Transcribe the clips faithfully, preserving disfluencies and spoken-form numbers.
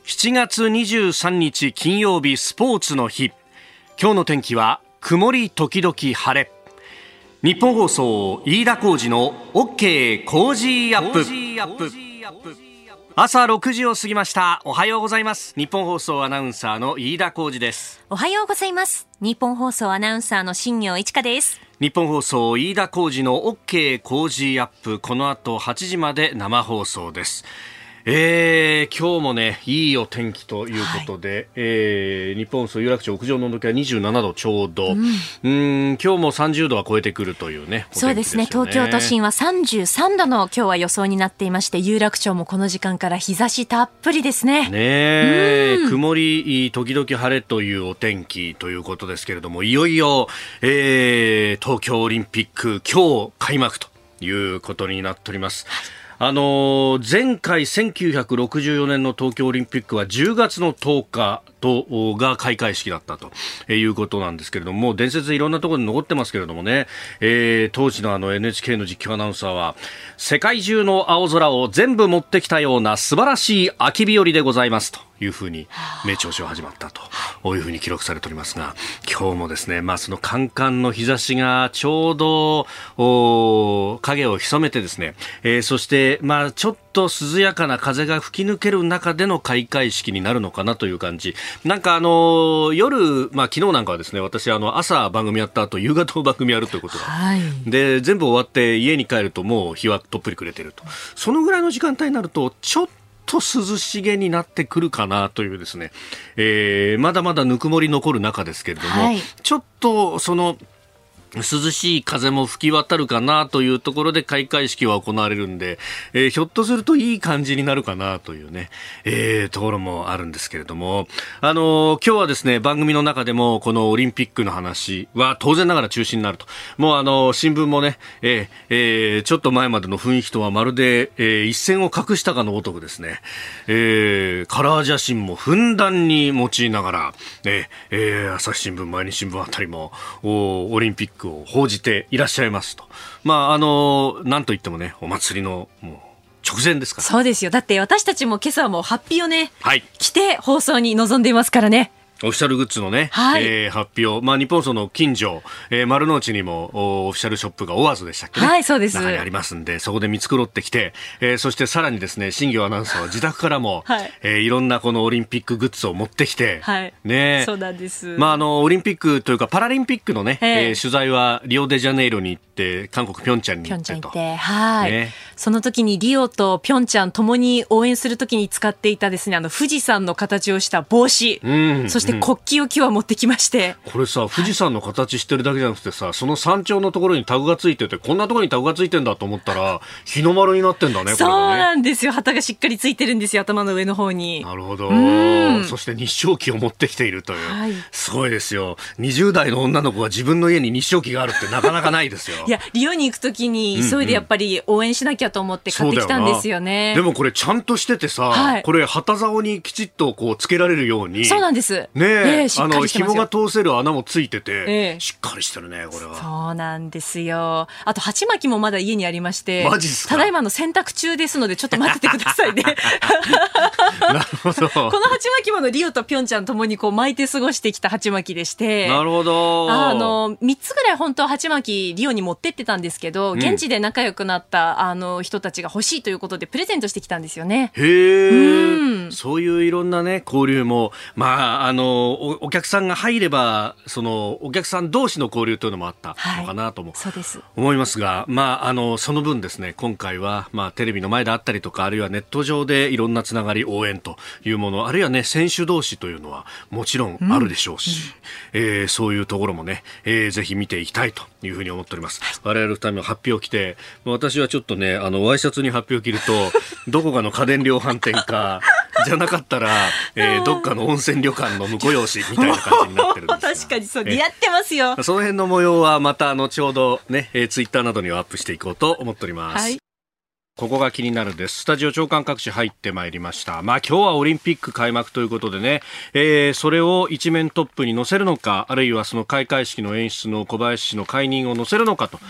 しちがつにじゅうさんにち金曜日、スポーツの日。今日の天気は曇り時々晴れ。日本放送飯田浩司の OK コージーアップ。朝ろくじを過ぎました。おはようございます。日本放送アナウンサーの飯田浩司です。 おはようございます。日本放送アナウンサーの新業一華です。 日本放送飯田浩司の OK コージーアップ、この後はちじまで生放送です。えー、今日もね、いいお天気ということで、はい、えー、日本放送有楽町屋上の温度計はにじゅうななどちょうど、うん、うーん今日もさんじゅうどは超えてくるというね、お天気ですよね。 そうですね、東京都心はさんじゅうさんどの今日は予想になっていまして、有楽町もこの時間から日差したっぷりですね。 ねえ、曇り時々晴れというお天気ということですけれども、いよいよ、えー、東京オリンピック今日開幕ということになっております。あの前回せんきゅうひゃくろくじゅうよねんの東京オリンピックはじゅうがつのとおかとが開会式だったということなんですけれども、伝説いろんなところに残ってますけれどもね、えー、当時のあの エヌエイチケー の実況アナウンサーは、世界中の青空を全部持ってきたような素晴らしい秋日和でございますというふうに名調子を始まったというふうに記録されておりますが、今日もですね、まあ、そのカンカンの日差しがちょうど影を潜めてですね、えー、そしてまあちょっと涼やかな風が吹き抜ける中での開会式になるのかなという感じ。なんかあの夜、まあ昨日なんかはですね、私あの朝番組やった後夕方の番組やるということで、はい、で全部終わって家に帰るともう日はとっぷり暮れてると、そのぐらいの時間帯になるとちょっと涼しげになってくるかなというですね、えー、まだまだぬくもり残る中ですけれども、はい、ちょっとその涼しい風も吹き渡るかなというところで開会式は行われるんで、えー、ひょっとするといい感じになるかなというね、えー、ところもあるんですけれども、あのー、今日はですね、番組の中でもこのオリンピックの話は当然ながら中止になると。もうあのー、新聞もね、えーえー、ちょっと前までの雰囲気とはまるで、えー、一線を画したかのごとくですね、えー、カラー写真もふんだんに用いながら、えーえー、朝日新聞、毎日新聞あたりもオリンピックを報じていらっしゃいますと。まああのなんといってもね、お祭りのもう直前ですから。 そうですよ。だって私たちも今朝はもうハッピーをね、 はい、 着て放送に臨んでいますからね。 オフィシャルグッズのね、はい、えー、発表、まあ、日本その近所、えー、丸の内にもオフィシャルショップがオアーズでしたっけね、 はい、そうです。 中にありますんで、そこで見繕ってきて、えー、そしてさらにですね、新業アナウンサーは自宅からも、はい、えー、いろんなこのオリンピックグッズを持ってきて、 はい、 ね、 そうなんです。 まあ、あのオリンピックというかパラリンピックのね、えー、取材はリオデジャネイロに行って、韓国ピョンチャンに行ってと、 ピョンチャン行って、はい、 ね、 その時にリオとピョンチャンともに応援する時に使っていたですね、あの富士山の形をした帽子、うん、そして国旗を今日は持ってきまして、 これさ、富士山の形してるだけじゃなくてさ、その山頂のところにタグがついてて、こんなところにタグがついてんだと思ったら日の丸になってんだね。これね、 そうなんですよ。旗がしっかりついてるんですよ、頭の上の方に。 なるほど。そして日照旗を持ってきているという、はい、すごいですよ。にじゅう代の女の子が自分の家に日照旗があるってなかなかないですよ。 いや、リオに行くときに急いでやっぱり応援しなきゃと思って買ってきたんですよね。 でもこれちゃんとしててさ、はい、これ旗竿にきちっとこうつけられるように。 そうなんです。 ねえ、 えー、 あの紐が通せる穴もついてて、 えー、 しっかりしてるね、これは。 そうなんですよ。あと鉢巻きもまだ家にありまして、 マジっすか。 ただいまの洗濯中ですのでちょっと待っててくださいね。 なるほど。 この鉢巻きものリオとピョンチャンともにこう巻いて過ごしてきた鉢巻きでして、 なるほど。 あのみっつぐらい本当は鉢巻きリオに持ってってたんですけど、現地で仲良くなったあの人たちが欲しいということでプレゼントしてきたんですよね。 へー、うん、そういういろんなね交流も、まああの お, お客さんが入ればそのお客さん同士の交流というのもあったのかなとも、はい、 そうです思いますが、まああのその分ですね、今回はまあテレビの前であったりとか、あるいはネット上でいろんなつながり応援というもの、あるいはね選手同士というのはもちろんあるでしょうし、うんうん、えー、そういうところもね、えー、ぜひ見ていきたいというふうに思っております。我々ふたりの発表を着て、私はちょっとねあのワイシャツに発表を着るとどこかの家電量販店かじゃなかったら、えー、どっかの温泉旅館の婿養子みたいな感じになってるんですが確かにそう似合ってますよ。 その辺の模様はまた後ほどね、えー、ツイッターなどにはアップしていこうと思っております、はい、ここが気になるです。スタジオ長官各紙入ってまいりました。まあ今日はオリンピック開幕ということでね、えー、それを一面トップに載せるのか、あるいはその開会式の演出の小林氏の解任を載せるのかと、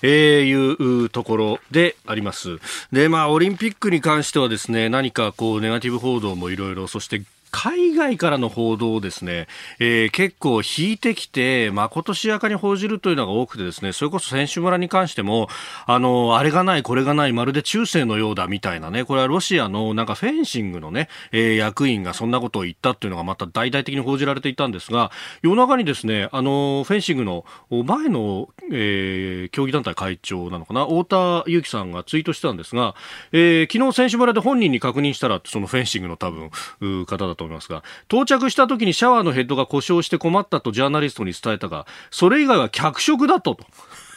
えー、いうところであります。で、まあ、オリンピックに関してはですね、何かこう、ネガティブ報道もいろいろ、そして海外からの報道をですね、えー、結構引いてきて、まことしやかに報じるというのが多くてですね、それこそ選手村に関しても、あの、あれがない、これがない、まるで中世のようだみたいなね、これはロシアのなんかフェンシングのね、えー、役員がそんなことを言ったっていうのがまた大々的に報じられていたんですが、夜中にですね、あの、フェンシングの前の、えー、競技団体会長なのかな、太田祐樹さんがツイートしてたんですが、えー、昨日選手村で本人に確認したら、そのフェンシングの多分、方だと思いますが、到着した時にシャワーのヘッドが故障して困ったとジャーナリストに伝えたが、それ以外は脚色だとと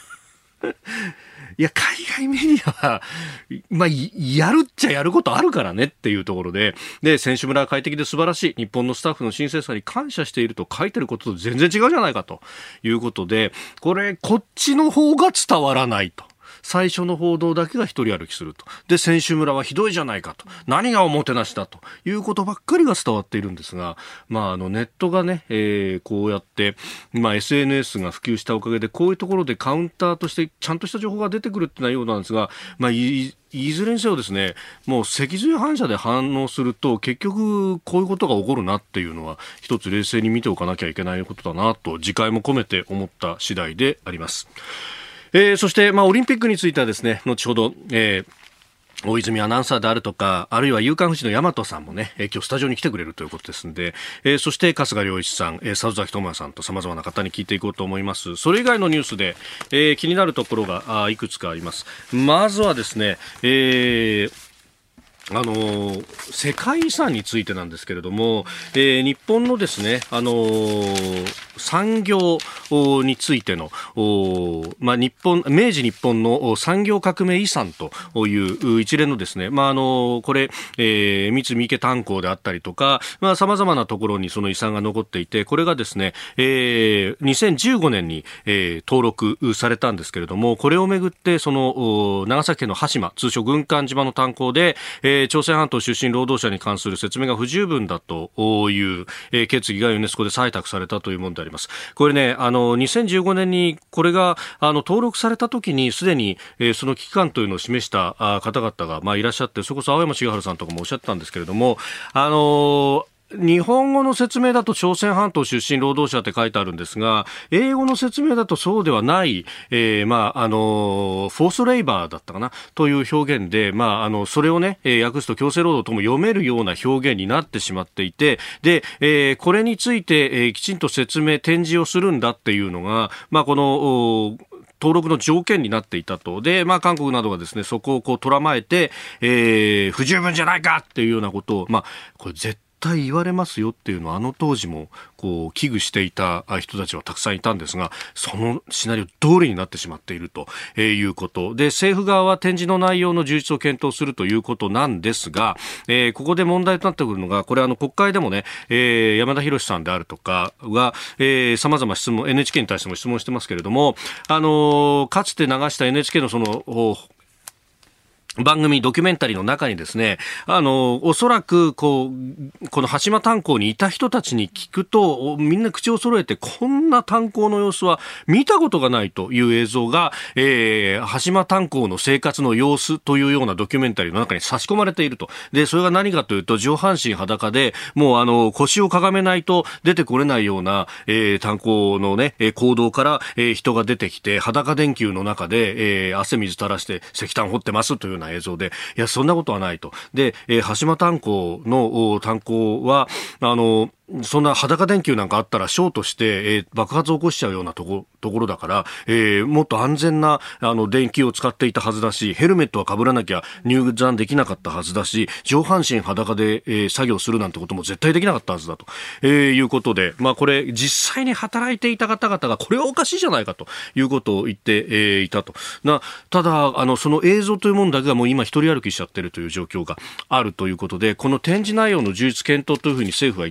いや、海外メディアは、まあ、やるっちゃやることあるからねっていうところで、で、選手村は快適で素晴らしい。日本のスタッフの親切さに感謝していると書いてることと全然違うじゃないかということで、これ、こっちの方が伝わらないと。最初の報道だけが一人歩きすると。で、選手村はひどいじゃないかと。何がおもてなしだということばっかりが伝わっているんですが、まあ、あの、ネットがね、えー、こうやって、まあ、エスエヌエス が普及したおかげで、こういうところでカウンターとしてちゃんとした情報が出てくるっていうのはようなんですが、まあ、いいずれにせよですね、もう脊髄反射で反応すると結局こういうことが起こるなっていうのは一つ冷静に見ておかなきゃいけないことだなと自戒も込めて思った次第であります。えー、そして、まあ、オリンピックについてはですね、後ほど、えー、大泉アナウンサーであるとか、あるいは夕刊フジの大和さんもね、えー、今日スタジオに来てくれるということですので、えー、そして春日良一さん、えー、里崎智也さんと様々な方に聞いていこうと思います。それ以外のニュースで、えー、気になるところがあいくつかあります。まずはですね、えーあの世界遺産についてなんですけれども、えー、日本のですね、あのー、産業についての、まあ、日本明治日本の産業革命遺産という一連のですね、まああのー、これ、えー、三菱池炭鉱であったりとか、まあ、様々なところにその遺産が残っていて、これがですね、えー、にせんじゅうごねんに、えー、登録されたんですけれども、これをめぐってその長崎県の羽島、通称軍艦島の炭鉱で、えー朝鮮半島出身労働者に関する説明が不十分だという、えー、決議がユネスコで採択されたというものであります。これね、あのにせんじゅうごねんにこれがあの登録された時にすでに、えー、その危機感というのを示した方々が、まあ、いらっしゃって、それこそ青山茂春さんとかもおっしゃったんですけれども、あのー日本語の説明だと朝鮮半島出身労働者って書いてあるんですが、英語の説明だとそうではない、えー、まあ、あの、フォースレイバーだったかなという表現で、まあ、あの、それをね、訳すと強制労働とも読めるような表現になってしまっていて、で、えー、これについて、えー、きちんと説明、展示をするんだっていうのが、まあ、この、登録の条件になっていたと。で、まあ、韓国などがですね、そこをこう、とらまえて、えー、不十分じゃないかっていうようなことを、まあ、これ絶対絶対言われますよっていうのはあの当時もこう危惧していた人たちはたくさんいたんですが、そのシナリオ通りになってしまっているということで、政府側は展示の内容の充実を検討するということなんですが、えー、ここで問題となってくるのが、これあの国会でもね、えー、山田博さんであるとかが、えー、様々質問 エヌエイチケー に対しても質問してますけれども、あのー、かつて流した エヌエイチケー のその番組ドキュメンタリーの中にですね、あのおそらくこうこの羽島炭鉱にいた人たちに聞くとみんな口を揃えて、こんな炭鉱の様子は見たことがないという映像が、えー、羽島炭鉱の生活の様子というようなドキュメンタリーの中に差し込まれていると。でそれが何かというと、上半身裸でもうあの腰をかがめないと出てこれないような、えー、炭鉱のね坑道から、えー、人が出てきて裸電球の中で、えー、汗水垂らして石炭掘ってますというような映像で、いやそんなことはないと。で、えー、羽島炭鉱の炭鉱はあのそんな裸電球なんかあったらショートして、えー、爆発を起こしちゃうようなとこ、ところだから、えー、もっと安全なあの電球を使っていたはずだし、ヘルメットは被らなきゃ入山できなかったはずだし、上半身裸で、えー、作業するなんてことも絶対できなかったはずだと、えー、いうことで、まあこれ実際に働いていた方々がこれはおかしいじゃないかということを言って、えー、いたと。なただあのその映像というものだけがもう今一人歩きしちゃってるという状況があるということで、この展示内容の充実検討というふうに政府は言ってるんです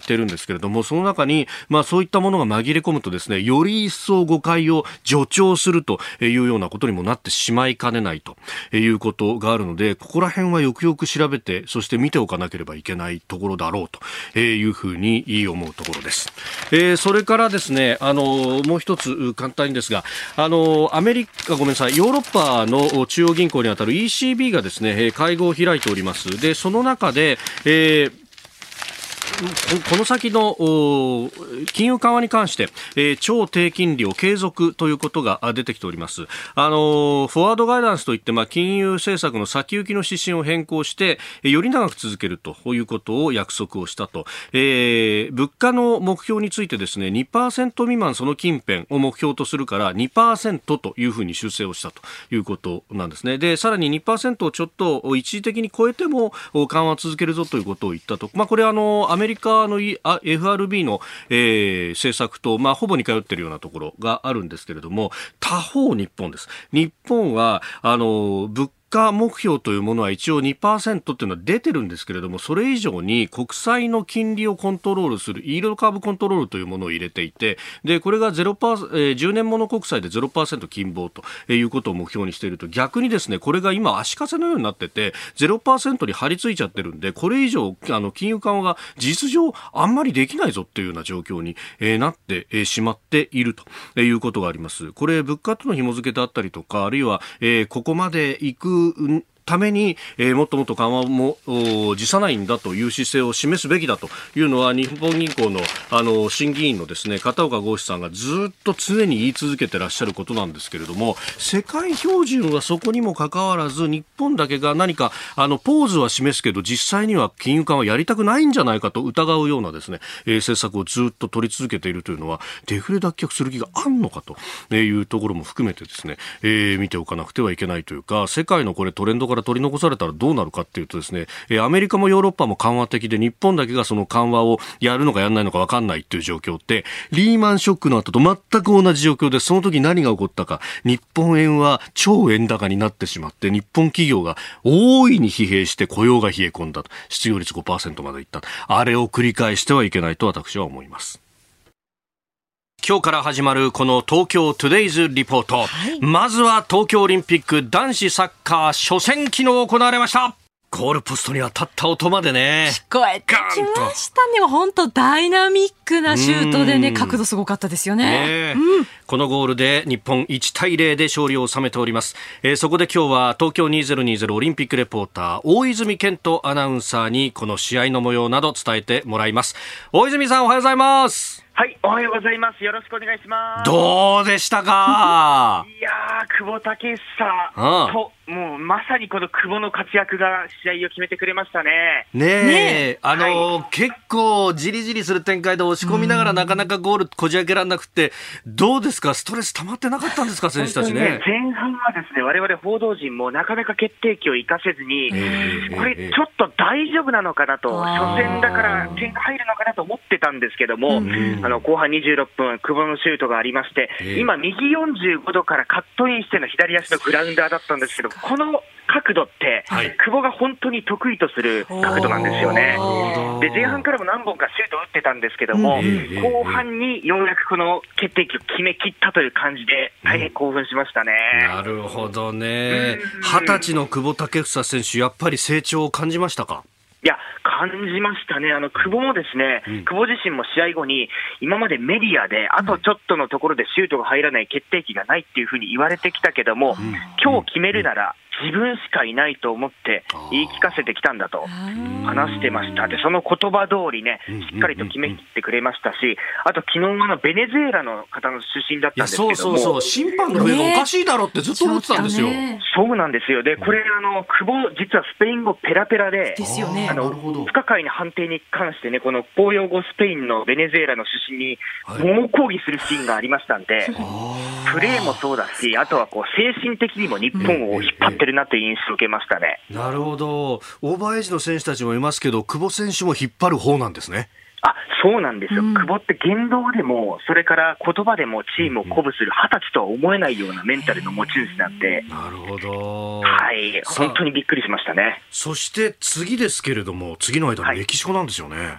けれども、その中に、まあ、そういったものが紛れ込むとですね、より一層誤解を助長するというようなことにもなってしまいかねないということがあるので、ここら辺はよくよく調べて、そして見ておかなければいけないところだろうというふうに思うところです。えー、それからですね、あのもう一つ簡単にですが、あのアメリカごめんなさいヨーロッパの中央銀行にあたる イーシービー がですね会合を開いております。でその中で、えーこの先の金融緩和に関して、えー、超低金利を継続ということが出てきております。あのフォワードガイダンスといって、まあ、金融政策の先行きの指針を変更してより長く続けるということを約束をしたと、えー、物価の目標についてですね にパーセント 未満その近辺を目標とするから にパーセント というふうに修正をしたということなんですね。でさらに にパーセント をちょっと一時的に超えても緩和を続けるぞということを言ったと、まあ、これはあのアメリカアメリカの エフアールビー の、えー、政策と、まあ、ほぼ似通っているようなところがあるんですけれども、他方日本です。日本はあの物価目標というものは一応 にパーセント というのは出てるんですけれども、それ以上に国債の金利をコントロールするイールドカーブコントロールというものを入れていて、でこれが ゼロパーセント、えー、じゅうねんもの国債で ゼロパーセント 金棒ということを目標にしていると、逆にですねこれが今足かせのようになってて ゼロパーセント に張り付いちゃってるんで、これ以上あの金融緩和が事実上あんまりできないぞっていうような状況に、えー、なって、えー、しまっているということがあります。これ物価との紐付けであったりとか、あるいは、えー、ここまで行くために、えー、もっともっと緩和も辞さないんだという姿勢を示すべきだというのは、日本銀行の、あの審議員のですね片岡剛志さんがずっと常に言い続けてらっしゃることなんですけれども、世界標準はそこにもかかわらず日本だけが何かあのポーズは示すけど実際には金融緩和やりたくないんじゃないかと疑うようなですね、えー、政策をずっと取り続けているというのは、デフレ脱却する気があるのかというところも含めてですね、えー、見ておかなくてはいけないというか、世界のこれトレンドから取り残されたらどうなるかっていうとですね、アメリカもヨーロッパも緩和的で、日本だけがその緩和をやるのかやらないのか分かんないっていう状況って、リーマンショックの後と全く同じ状況で、その時何が起こったか、日本円は超円高になってしまって、日本企業が大いに疲弊して雇用が冷え込んだと、失業率 ごパーセント までいった、あれを繰り返してはいけないと私は思います。今日から始まるこの東京トゥデイズリポート、はい、まずは東京オリンピック男子サッカー初戦、昨日行われました。ゴールポストに当たった音までね聞こえてきましたね。本当ダイナミックなシュートでね、角度すごかったですよね。ね、うん、 このゴールで日本いちたいゼロで勝利を収めております。えー、そこで今日は東京にせんにじゅうオリンピックレポーター大泉健人アナウンサーにこの試合の模様など伝えてもらいます。大泉さん、おはようございます。 はい、おはようございます。よろしくお願いします。 どうでしたか？ いやー、久保建英と、もうまさにこの久保の活躍が試合を決めてくれましたね。 ねえ、ねあの、はい、結構じりじりする展開で押し込みながらなかなかゴールこじ開けられなくて、どうですか？ストレス溜まってなかったんですか、選手たちね。 前半はですね、我々報道陣もなかなか決定機を生かせずに、これちょっと大丈夫なのかなと、初戦だから点が入るのかなと思ってたんですけども、あの後半にじゅうろっぷん、久保のシュートがありまして、今右よんじゅうごどからカットインしての左足のグラウンダーだったんですけど、この角度って、はい、久保が本当に得意とする角度なんですよね。で前半からも何本かシュートを打ってたんですけども、後半にようやくこの決定機を決めきったという感じで大変興奮しましたね。 なるほどね。二十歳の久保建英選手、やっぱり成長を感じましたか？ いや、感じましたね。あの久保もですね、うん、久保自身も試合後に今までメディアであとちょっとのところでシュートが入らない決定機がないっていうふうに言われてきたけども、うん、今日決めるなら自分しかいないと思って言い聞かせてきたんだと話してました。でその言葉通りね、しっかりと決めきってくれましたし、あと昨日のベネズエラの方の出身だったんですけども、いやそうそうそう、審判の笛がおかしいだろってずっと思ってたんですよ。ね、そうなんですよ。でこれあの久保実はスペイン語ペラペラで、 ですよね、 あの不可解な判定に関してね、この公用語スペインのベネズエラの出身に猛抗議するシーンがありましたんで、はい、プレーもそうだし、あとはこう精神的にも日本を引っ張ってるなという印象を受けましたね。 なるほど。オーバーエイジの選手たちもいますけど、久保選手も引っ張る方なんですね。 あ、そうなんですよ、うん、久保って言動でもそれから言葉でもチームを鼓舞する二十歳とは思えないようなメンタルの持ち主なんで、 なるほど、 はい、本当にびっくりしましたね。 そして次ですけれども、次の間のメキシコなんですよね。はい、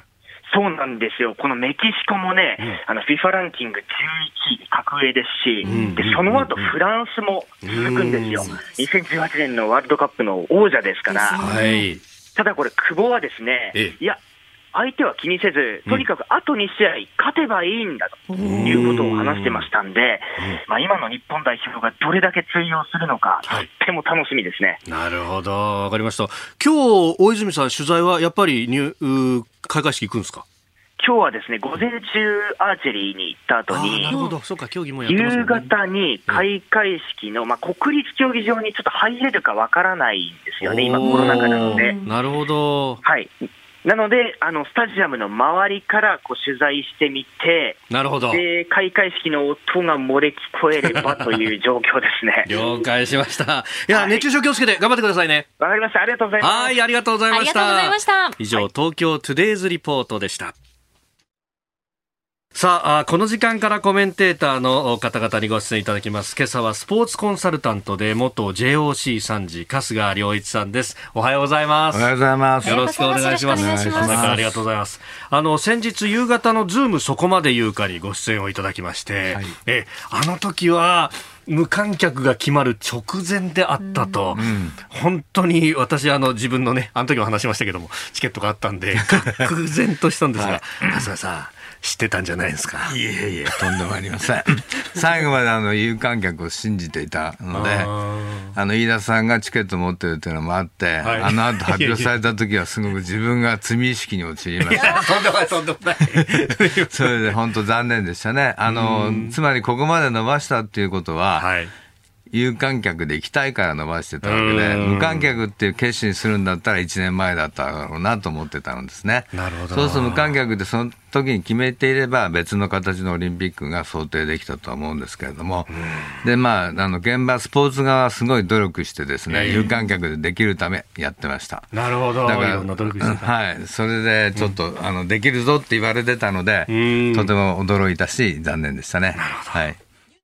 そうなんですよ。このメキシコもね、うん、あの フィファ ランキングじゅういちい格上ですし、うん、でその後フランスも続くんですよ。にせんじゅうはちねんのワールドカップの王者ですから。はい、ただこれ久保はですね、いや相手は気にせず、とにかくあとに試合勝てばいいんだということを話してましたんで、まあ、今の日本代表がどれだけ通用するのか、はい、とっても楽しみですね。 なるほど、わかりました。今日大泉さん取材はやっぱり入開会式行くんですか？ 今日はですね、午前中アーチェリーに行った後に、 なるほど、そうか、競技もやってますもんね。 夕方に開会式の、まあ、国立競技場にちょっと入れるかわからないんですよね、今コロナ禍なので。 なるほど。 はい。なので、あのスタジアムの周りからこう取材してみて、 なるほど。 で開会式の音が漏れ聞こえればという状況ですね。 了解しました。いや、はい、熱中症気をつけて頑張ってくださいね。 わかりました。ありがとうございます。 はい、ありがとうございました。 ありがとうございました。 以上、東京トゥデイズリポートでした。さあ、この時間からコメンテーターの方々にご出演いただきます。今朝はスポーツコンサルタントで元 ジェイオーシー 参事春日良一さんです。おはようございます。 おはようございます。 よろしくお願いします。朝からありがとうございます。あの先日夕方のズームそこまで言うかにご出演をいただきまして、はい、えあの時は無観客が決まる直前であったと、うん、本当に私あの自分のねあの時も話しましたけどもチケットがあったんで愕然としたんですが、はい、春日さん知ってたんじゃないですか？ いえいえ、とんでもありません。最後まであの有観客を信じていたので、ああの飯田さんがチケット持ってるっていうのもあって、はい、あの後発表された時はすごく自分が罪意識に陥りました。 とんでもないとんでもない。 それで本当残念でしたね。あのつまりここまで伸ばしたっていうことは、はい、有観客で行きたいから伸ばしてたわけで、無観客っていう決心するんだったらいちねんまえだっただろうなと思ってたんですね。 なるほど。 そうすると無観客でその時に決めていれば別の形のオリンピックが想定できたとは思うんですけれども、でまああの現場スポーツ側はすごい努力してですね、有観客でできるためやってました。 なるほど。 だからいろんな努力してた。 はい、それでちょっと、うん、あのできるぞって言われてたので、とても驚いたし残念でしたね。 なるほど。はい。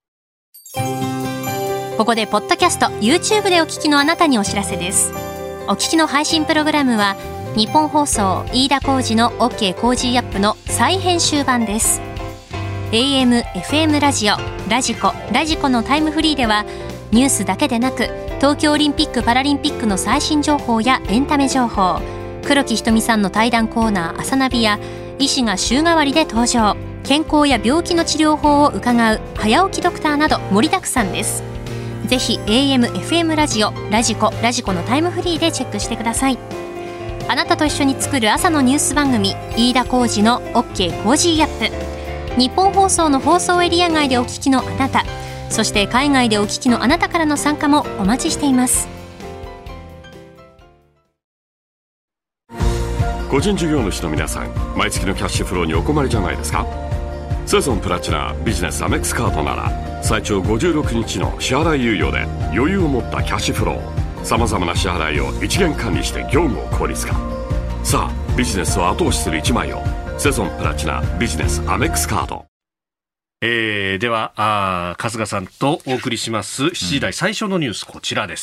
ここでポッドキャスト YouTube でお聞きのあなたにお知らせです。お聞きの配信プログラムは日本放送飯田浩司の OK コージーアップの再編集版です。 エーエム、エフエム ラジオ、ラジコ、ラジコのタイムフリーではニュースだけでなく東京オリンピック・パラリンピックの最新情報やエンタメ情報、黒木ひとみさんの対談コーナー朝ナビや医師が週替わりで登場、健康や病気の治療法を伺う早起きドクターなど盛りだくさんです。ぜひ エーエム、エフエム ラジオ、ラジコ、ラジコのタイムフリーでチェックしてください。あなたと一緒に作る朝のニュース番組、飯田浩司の OK コージーアップ。日本放送の放送エリア外でお聞きのあなた、そして海外でお聞きのあなたからの参加もお待ちしています。 個人事業主の皆さん、毎月のキャッシュフローにお困りじゃないですか？セゾンプラチナビジネスアメックスカードなら最長ごじゅうろくにちの支払い猶予で余裕を持ったキャッシュフロー、さまざまな支払いを一元管理して業務を効率化。さあビジネスを後押しする一枚を、セゾンプラチナビジネスアメックスカード。 えー、ではあ春日さんとお送りしますしちじ台最初のニュース、こちらです。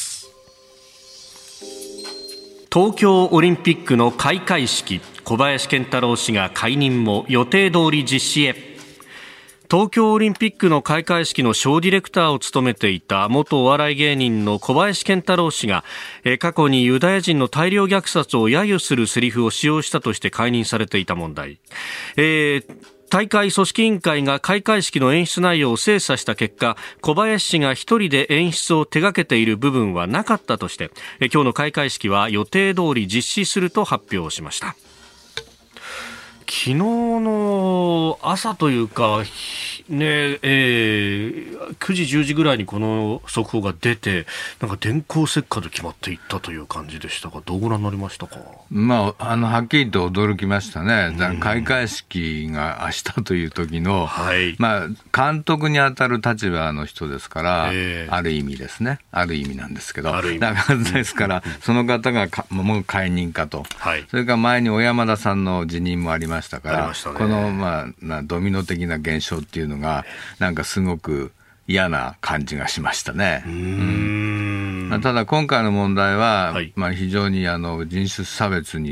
東京オリンピックの開会式、小林賢太郎氏が解任も予定通り実施へ。東京オリンピックの開会式のショーディレクターを務めていた元お笑い芸人の小林賢太郎氏が過去にユダヤ人の大量虐殺を揶揄するセリフを使用したとして解任されていた問題、えー大会組織委員会が開会式の演出内容を精査した結果、小林氏が一人で演出を手掛けている部分はなかったとして、今日の開会式は予定通り実施すると発表しました。昨日の朝というか、ねえー、くじじゅうじぐらいにこの速報が出て、なんか電光石火で決まっていったという感じでしたが、どうご覧になりましたか？ まあ、あのはっきりと驚きましたね。だから開会式が明日という時の、はい、まあ、監督に当たる立場の人ですから、えー、ある意味ですね、ある意味なんですけど、だからですから、うん、その方がかもう解任かと、はい、それから前に小山田さんの辞任もありましたから、ね、この、まあ、ドミノ的な現象っていうのがなんかすごく嫌な感じがしましたね。うーん、ただ今回の問題は、はい、まあ、非常にあの人種差別に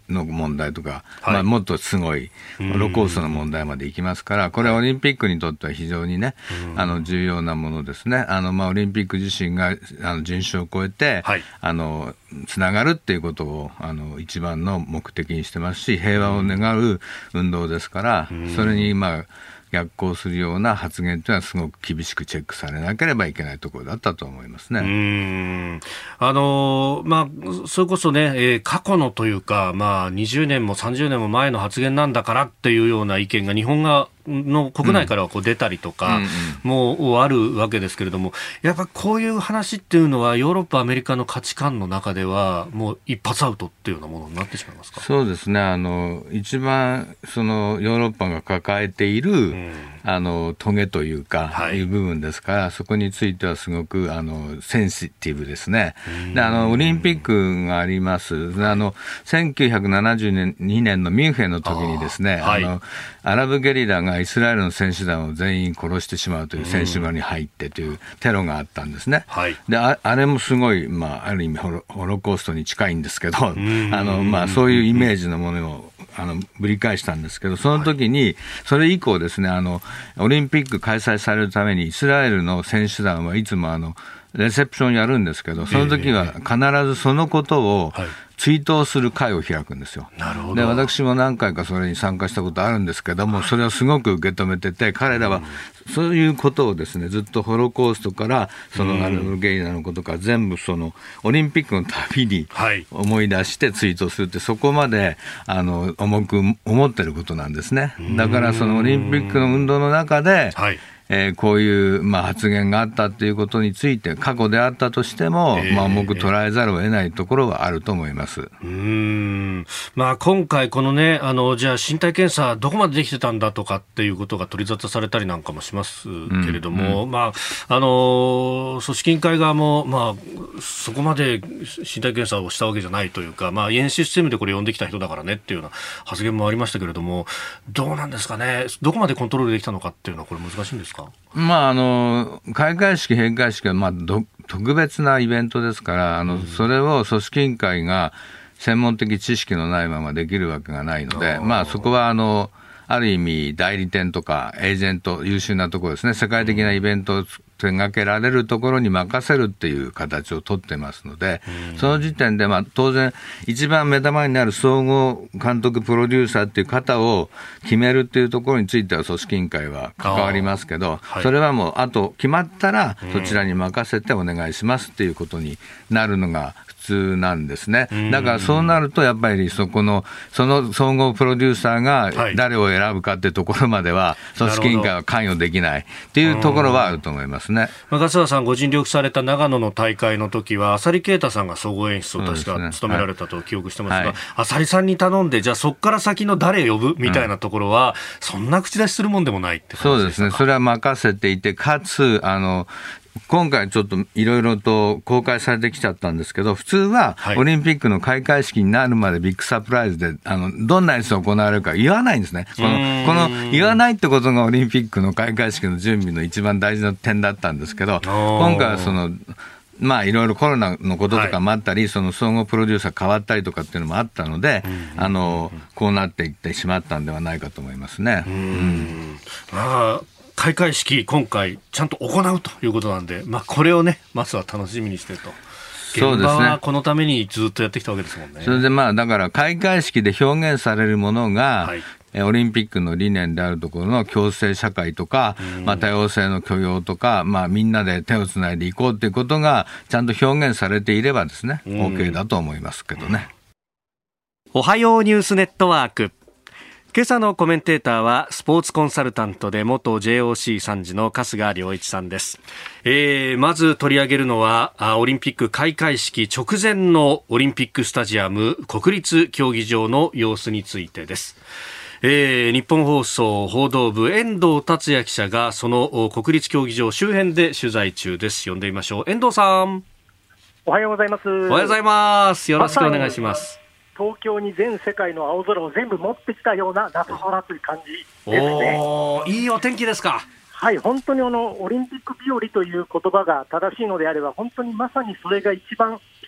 の問題とか、 はい、 まあ、もっとすごいホロコーストの問題までいきますから、これはオリンピックにとっては非常にね、あの重要なものですね。あの、まあ、オリンピック自身があの人種を超えて、はい、あのつながるっていうことをあの一番の目的にしてますし、平和を願う運動ですから、それにまあ逆行するような発言というのはすごく厳しくチェックされなければいけないところだったと思いますね。 うーんあのまあ、それこそね、えー、過去のというか、まあ、にじゅうねんもさんじゅうねんも前の発言なんだからっていうような意見が日本がの国内からはこう出たりとかもあるわけですけれども、やっぱこういう話っていうのはヨーロッパアメリカの価値観の中ではもう一発アウトっていうようなものになってしまいますか。 そうですね、あの一番そのヨーロッパが抱えている、うん、あのトゲというか、はい、いう部分ですから、そこについてはすごくあのセンシティブですね。で、あのオリンピックがあります。あのせんきゅうひゃくななじゅうにねんのミュンヘンの時にですね、あ、はい、あのアラブゲリラがイスラエルの選手団を全員殺してしまうという、選手村に入ってというテロがあったんですね。はい、で あ, あれもすごい、まあ、ある意味ホ ロ, ホロコーストに近いんですけど、あの、まあ、そういうイメージのものをあのぶり返したんですけど、その時にそれ以降ですね、あのオリンピック開催されるためにイスラエルの選手団はいつもあのレセプションやるんですけど、その時は必ずそのことを追悼する会を開くんですよ。なるほど。で、私も何回かそれに参加したことあるんですけども、それをすごく受け止めてて、彼らはそういうことをですね、ずっとホロコーストからそのアルブゲリラのことから全部そのオリンピックのたびに思い出して追悼するって、そこまであの重く思ってることなんですね。だからそのオリンピックの運動の中で、はい、えー、こういう、まあ、発言があったということについて過去であったとしても、えーまあ、重く捉えざるを得ないところはあると思います。 うーん、まあ、今回このね、あのじゃあ身体検査どこまでできてたんだとかっていうことが取り沙汰されたりなんかもしますけれども、うんうん、まあ、あの組織委員会側も、まあ、そこまで身体検査をしたわけじゃないというか、まあ、演習システムでこれ呼んできた人だからねっていうような発言もありましたけれども、どうなんですかね、どこまでコントロールできたのかっていうのはこれ難しいんですか。 まあ、あの開会式、閉会式は、まあ、ど特別なイベントですから、あの、うん、それを組織委員会が専門的知識のないままできるわけがないので、まあ、そこはあのある意味代理店とかエージェント、優秀なところですね、世界的なイベントを手掛けられるところに任せるっていう形を取ってますので、その時点で、まあ、当然一番目玉になる総合監督プロデューサーっていう方を決めるっていうところについては組織委員会は関わりますけど、はい、それはもうあと決まったらそちらに任せてお願いしますっていうことになるのが普通なんですね。だからそうなるとやっぱりそこのその総合プロデューサーが誰を選ぶかっていうところまでは組織委員会は関与できないっていうところはあると思いますね。 勝田さんご尽力された長野の大会の時は浅利啓太さんが総合演出を確か務められたと記憶してますが、はい、浅利さんに頼んでじゃあそこから先の誰呼ぶみたいなところは、うん、そんな口出しするもんでもないって感じですか。 そうですね、それは任せていて、かつあの今回ちょっといろいろと公開されてきちゃったんですけど、普通はオリンピックの開会式になるまでビッグサプライズであのどんな演出が行われるか言わないんですね。この、この言わないってことがオリンピックの開会式の準備の一番大事な点だったんですけど、今回はそのまあいろいろコロナのこととかもあったり、はい、その総合プロデューサー変わったりとかっていうのもあったので、うん、あのこうなっていってしまったんではないかと思いますね。うん、うん、 あ開会式今回ちゃんと行うということなんで、まあ、これをねまずは楽しみにしてると。現場はこのためにずっとやってきたわけですもんね。 それでまあだから開会式で表現されるものが、はい、オリンピックの理念であるところの共生社会とか、まあ、多様性の許容とか、まあ、みんなで手をつないでいこうということがちゃんと表現されていればですね、OK だと思いますけどね。 おはようニュースネットワーク、今朝のコメンテーターはスポーツコンサルタントで元 ジェイオーシー 参事の春日良一さんです。えー、まず取り上げるのはオリンピック開会式直前のオリンピックスタジアム国立競技場の様子についてです。えー、日本放送報道部遠藤達也記者がその国立競技場周辺で取材中です。呼んでみましょう。遠藤さん、 おはようございます。 おはようございます。よろしくお願いします。 東京に全世界の青空を全部持ってきたような夏空という感じですね。 おー、いいお天気ですか。 はい、本当にあのオリンピック日和という言葉が正しいのであれば、本当にまさにそれが一番ぴっ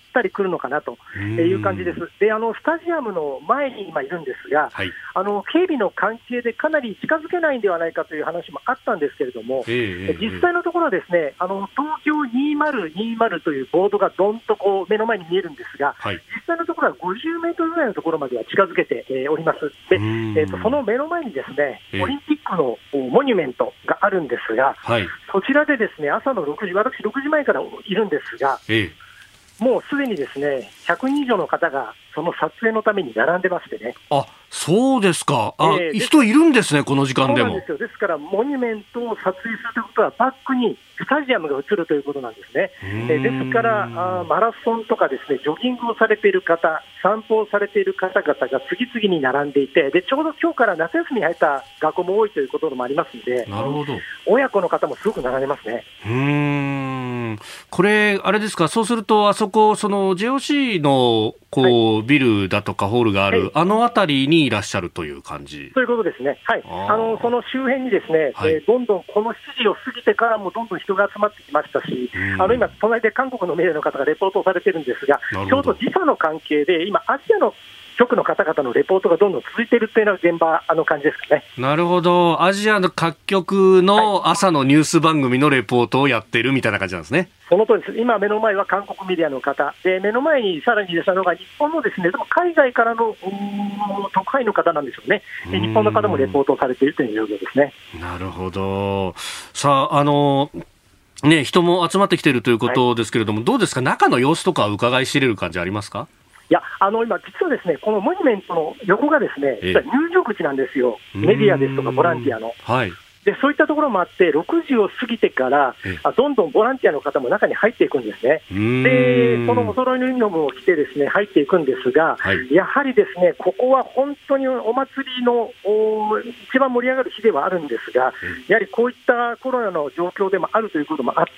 ったり来るのかなという感じです。で、あのスタジアムの前に今いるんですが、はい、あの警備の関係でかなり近づけないんではないかという話もあったんですけれども、えー、実際のところはですね、あの東京にせんにじゅうというボードがどんとこう目の前に見えるんですが、はい、実際のところはごじゅうメートルぐらいのところまでは近づけて、えー、おります。で、えーと、その目の前にですね、オリンピックのモニュメントがあるんですが、はい、そちらでですね、朝のろくじ、私ろくじまえからいるんですが、えー、もうすでにですね、ひゃくにん以上の方がその撮影のために並んでましてね。 あ、そうですか。あ、えー、人いるんですね、この時間でも。 そうなんですよ。ですから、モニュメントを撮影するということは、バックにスタジアムが映るということなんですね。えー、ですからあ、マラソンとかですね、ジョギングをされている方、散歩をされている方々が次々に並んでいて、でちょうど今日から夏休みに入った学校も多いということもありますので、 なるほど、 親子の方もすごく並んでますね。 うーん、これ、あれですか、そうすると、あそこ、その ジェーオーシー のこう、はい、ビルだとかホールがある、はい、あの辺りにいらっしゃるという感じということですね。はい、あのその周辺にですね、はい、えー、どんどんこのしちじを過ぎてからもどんどん人が集まってきましたし、あの今、隣で韓国のメディアの方がレポートをされてるんですが、ちょうど時差の関係で、今、アジアの局の方々のレポートがどんどん続いているというのが現場あの感じですかね。 なるほど、アジアの各局の朝のニュース番組のレポートをやっているみたいな感じなんですね。 その通りです。今、目の前は韓国メディアの方で、目の前にさらにですのが日本のですね、でも海外からの特派員の方なんでしょうね。で、日本の方もレポートをされているという状況ですね。 なるほど。さあ、あのね、人も集まってきているということですけれども、はい、どうですか、中の様子とか伺い知れる感じありますか？ いや、あの今、実はですね、このモニュメントの横がですね、実は入場口なんですよ、メディアですとかボランティアの。はい、でそういったところもあって、ろくじを過ぎてからあどんどんボランティアの方も中に入っていくんですね。でそのお揃いのユニフォームを着てですね入っていくんですが、はい、やはりですね、ここは本当にお祭りの一番盛り上がる日ではあるんですが、やはりこういったコロナの状況でもあるということもあって、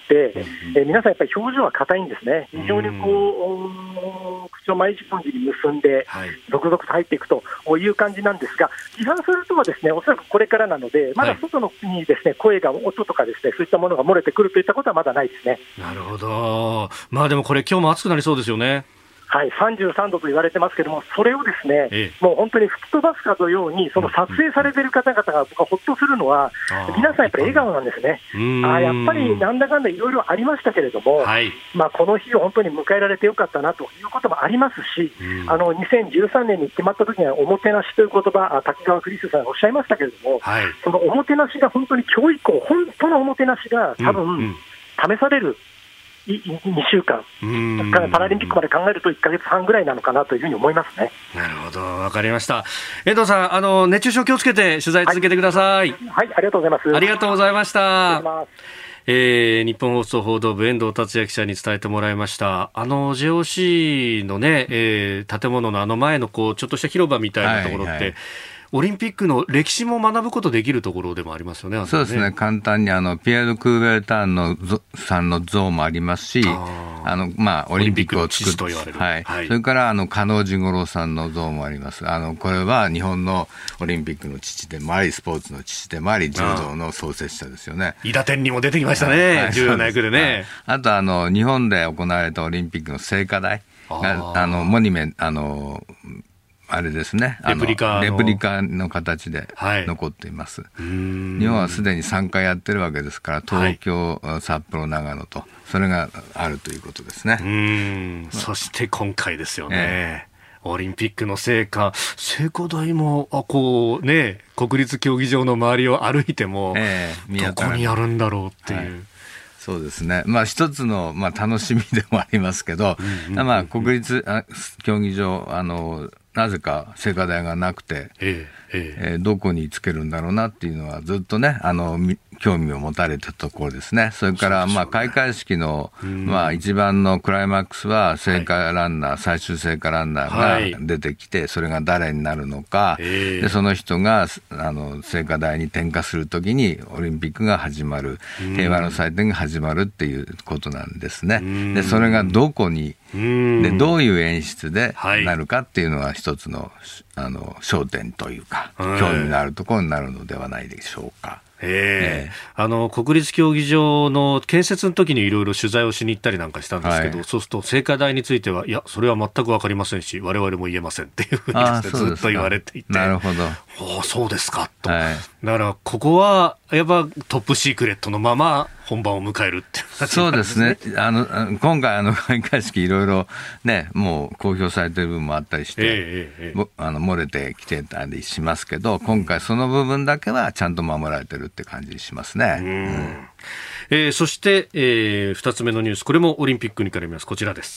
え皆さんやっぱり表情は硬いんですね。非常にこう口を毎日ポンジに結んで続々と入っていくという感じなんですが、リハーサルとはですね、おそらくこれからなので、まだ外のにですね、声が、音とかですね、そういったものが漏れてくるといったことはまだないですね。 なるほど。まあでもこれ今日も暑くなりそうですよね。 はい、さんじゅうさんどと言われてますけども、それをですね、ええ、もう本当に吹き飛ばすかのように、その撮影されている方々が僕はほっとするのは、うん、皆さんやっぱり笑顔なんですね。あやっぱりなんだかんだいろいろありましたけれども、はい、まあ、この日を本当に迎えられてよかったなということもありますし、あのにせんじゅうさんねんに決まった時にはおもてなしという言葉、滝川クリスさんがおっしゃいましたけれども、はい、そのおもてなしが本当に今日以降、本当のおもてなしが多分、うんうん、試されるにしゅうかん、パラリンピックまで考えるといっかげつはんぐらいなのかなというふうに思いますね。 なるほど、わかりました。遠藤さん、あの熱中症気をつけて取材続けてください。 はい、はい、ありがとうございます。 ありがとうございました。えー、日本放送報道部遠藤達也記者に伝えてもらいました。あの ジェーオーシー のね、えー、建物のあの前のこうちょっとした広場みたいなところって、はいはい、オリンピックの歴史も学ぶことできるところでもありますよね。 そうですね、簡単にあのピエール・クーベルターンのさんの像もありますし、あの、まあ、オリンピックを作る、はいはい、それからあの加納治五郎さんの像もあります。あのこれは日本のオリンピックの父でもあり、スポーツの父でもあり、柔道の創設者ですよね。 伊達天にも出てきましたね、はい、重要な役でね。 はい、あとあの日本で行われたオリンピックの聖火台があのモニュメント、あのあれですね、あのレプリカの、レプリカの形で残っています。はい、日本はすでにさんかいやってるわけですから、東京、はい、札幌、長野と、それがあるということですね。 うーん、そして今回ですよね。えー、オリンピックの聖火、聖火台もあこう、ね、国立競技場の周りを歩いても、えー、どこにあるんだろうっていう。はい、 そうですね、まあ、一つの、まあ、楽しみでもありますけど、うんうんうん、まあ、国立競技場、あのなぜか聖火台がなくて、えええええー、どこにつけるんだろうなっていうのはずっとね、あの興味を持たれたところですね。それから、まあ、開会式の、まあ、一番のクライマックスは聖火ランナー、はい、最終聖火ランナーが出てきて、はい、それが誰になるのか、えー、でその人があの聖火台に点火するときにオリンピックが始まる、平和の祭典が始まるっていうことなんですね。でそれがどこにでどういう演出でなるかっていうのは一つの、あの焦点というか、興味のあるところになるのではないでしょうか。 えー、あの国立競技場の建設の時にいろいろ取材をしに行ったりなんかしたんですけど、はい、そうすると聖火台についてはいやそれは全く分かりませんし我々も言えませんっていうふうにです、ね、ずっと言われていて、 なるほど、 おそうですかと、 はい、 だからここはやっぱトップシークレットのまま本番を迎えるっていう形そうですね。あの今回あの開会式いろいろねもう公表されてる部分もあったりして、えーえー、あの漏れてきてたりしますけど、今回その部分だけはちゃんと守られてるって感じしますね。うん、 うんえー、そして、えー、ふたつめのニュース、これもオリンピックに絡みます。こちらです。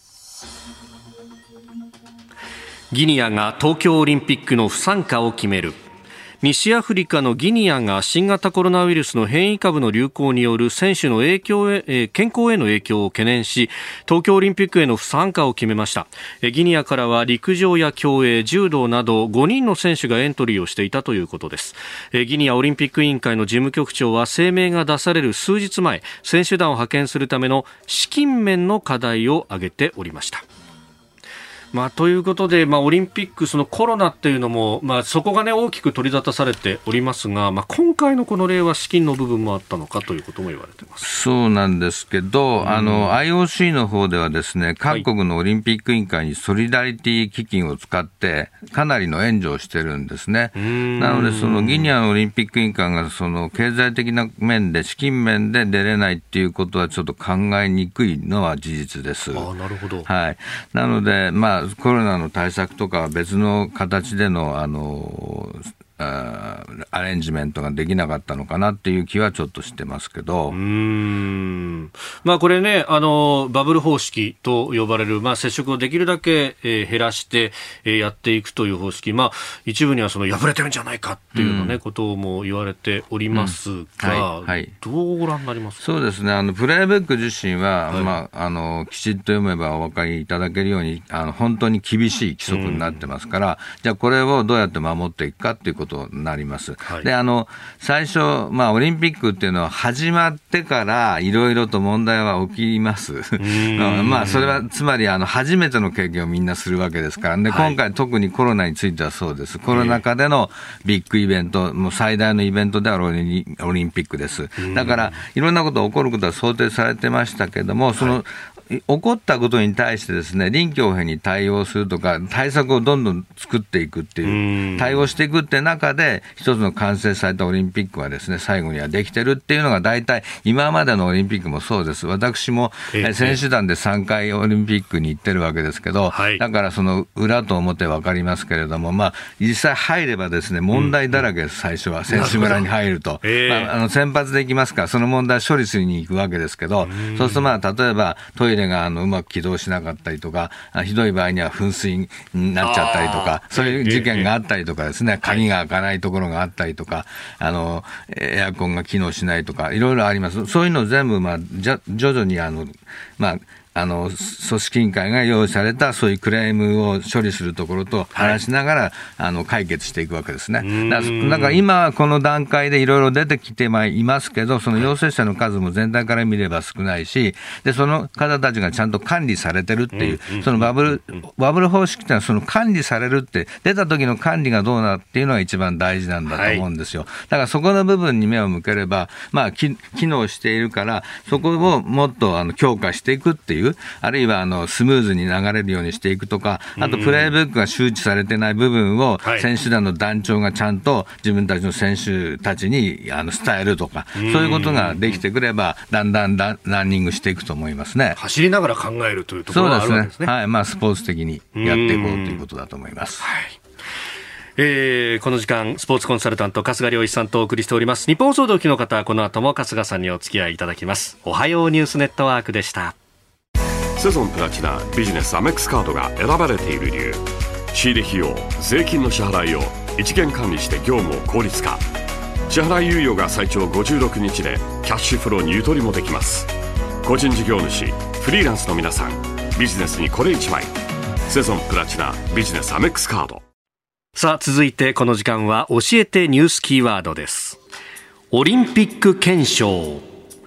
ギニアが東京オリンピックの不参加を決める。西アフリカのギニアが新型コロナウイルスの変異株の流行による選手の影響へ、えー、健康への影響を懸念し、東京オリンピックへの不参加を決めました。えー、ギニアからは陸上や競泳、柔道などごにんの選手がエントリーをしていたということです。えー、ギニアオリンピック委員会の事務局長は声明が出される数日前、選手団を派遣するための資金面の課題を挙げておりました。まあ、ということで、まあ、オリンピックそのコロナっていうのも、まあ、そこが、ね、大きく取り沙汰されておりますが、まあ、今回のこの例は資金の部分もあったのかということも言われています。 そうなんですけど、うん、あの アイオーシー の方ではですね、各国のオリンピック委員会にソリダリティ基金を使ってかなりの援助をしてるんですね。なのでそのギニアのオリンピック委員会がその経済的な面で資金面で出れないっていうことはちょっと考えにくいのは事実です。 あ、なるほど。 はい、なので、まあコロナの対策とか別の形でのあのあアレンジメントができなかったのかなっていう気はちょっとしてますけど、 うーん、まあ、これね、あのバブル方式と呼ばれる、まあ、接触をできるだけ、えー、減らして、えー、やっていくという方式、まあ、一部にはその破れてるんじゃないかっていうの、ね、うん、ことも言われておりますが、うん、はいはい、どうご覧になりますか？ そうですね、あのプレイブック自身は、はい、まあ、あのきちっと読めばお分かりいただけるようにあの本当に厳しい規則になってますから、うん、じゃあこれをどうやって守っていくかっていうこととなります。はい、であの最初、まあ、オリンピックっていうのは始まってからいろいろと問題は起きます。まあ、それはつまりあの初めての経験をみんなするわけですから、で今回特にコロナについてはそうです。コロナ禍でのビッグイベント、もう最大のイベントであるオリンピックです。だからいろんなことが起こることは想定されてましたけども、その、はい、起こったことに対してですね、臨機応変に対応するとか対策をどんどん作っていくっていう対応していくって中で一つの完成されたオリンピックはですね最後にはできてるっていうのが大体今までのオリンピックもそうです。私も選手団でさんかいオリンピックに行ってるわけですけど、はい、だからその裏と表分かりますけれども、まあ、実際入ればですね問題だらけです。最初は選手村に入ると、えーまあ、あの先発で行きますからその問題処理するに行くわけですけど、そうするとまあ例えばトイレがあのうまく起動しなかったりとか、ひどい場合には噴水になっちゃったりとか、そういう事件があったりとかですね、鍵が開かないところがあったりとか、あのエアコンが機能しないとかいろいろあります。そういうのを全部、まあ、じゃ徐々にあの、まああの組織委員会が用意されたそういうクレームを処理するところと話しながら、はい、あの解決していくわけですね。だからだから今この段階でいろいろ出てきていますけど、その陽性者の数も全体から見れば少ないし、でその方たちがちゃんと管理されてるっていう、そのバブルバブル方式っていうのはその管理されるって出た時の管理がどうなっていうのが一番大事なんだと思うんですよ。だからそこの部分に目を向ければ、まあ、機能しているからそこをもっとあの強化していくっていう、あるいはあのスムーズに流れるようにしていくとか、あとプレイブックが周知されてない部分を選手団の団長がちゃんと自分たちの選手たちにあの伝えるとか、そういうことができてくればだんだんランニングしていくと思いますね。 走りながら考えるというところがあるわけですね。 はい、まあ、スポーツ的にやっていこうということだと思います。 はい、えー、この時間スポーツコンサルタント春日良一さんとお送りしております。日本総動機の方はこの後も春日さんにお付き合いいただきます。おはようニュースネットワークでした。 セゾンプラチナビジネスアメックスカードが選ばれている理由、仕入れ費用、税金の支払いを一元管理して業務を効率化、支払い猶予が最長ごじゅうろくにちでキャッシュフローにゆとりもできます。個人事業主、フリーランスの皆さん、ビジネスにこれ一枚、セゾンプラチナビジネスアメックスカード。 さあ続いてこの時間は教えてニュースキーワードです。オリンピック憲章。